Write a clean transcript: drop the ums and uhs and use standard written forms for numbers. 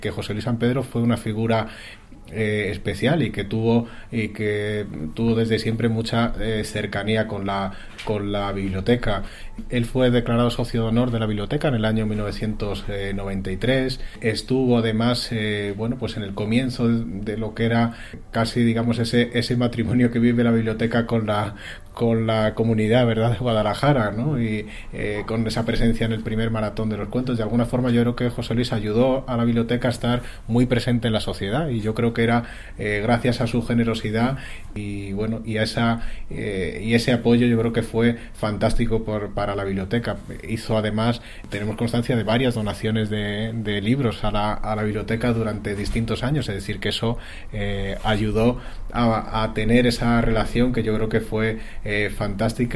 que José Luis San Pedro fue una figura especial y que tuvo desde siempre mucha cercanía con la biblioteca. Él fue declarado socio de honor de la biblioteca en el año 1993. Estuvo además pues en el comienzo de lo que era casi, digamos, ese matrimonio que vive la biblioteca con la comunidad, ¿verdad?, de Guadalajara, ¿no? Y con esa presencia en el primer maratón de los cuentos. De alguna forma yo creo que José Luis ayudó a la biblioteca a estar muy presente en la sociedad, y yo creo que era gracias a su generosidad y ese apoyo, yo creo que fue fantástico para la biblioteca. Hizo además, tenemos constancia de varias donaciones de libros a la biblioteca durante distintos años, es decir, que eso ayudó a tener esa relación que yo creo que fue fantástica.